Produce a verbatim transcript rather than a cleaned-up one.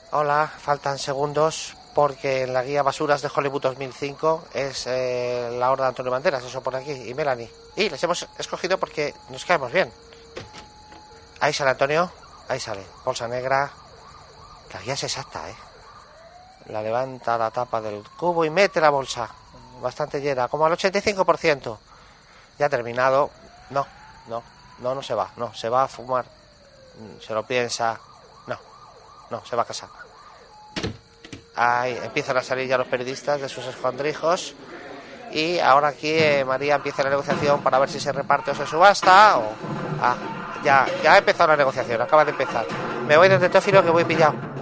Hola, faltan segundos porque en la guía Basuras de Hollywood dos mil cinco es eh, la horda de Antonio Banderas, eso por aquí, y Melanie. Y les hemos escogido porque nos caemos bien. Ahí sale Antonio, ahí sale, bolsa negra. La guía es exacta, ¿eh? La levanta la tapa del cubo y mete la bolsa. Bastante llena, como al ochenta y cinco por ciento. Ya ha terminado. No, no, no, no se va, no, se va a fumar. Se lo piensa. No, no, se va a casar. Ahí empiezan a salir ya los periodistas de sus escondrijos. Y ahora aquí eh, María empieza la negociación para ver si se reparte o se subasta. O... Ah, ya, ya ha empezado la negociación, acaba de empezar. Me voy desde Teófilo que voy pillado.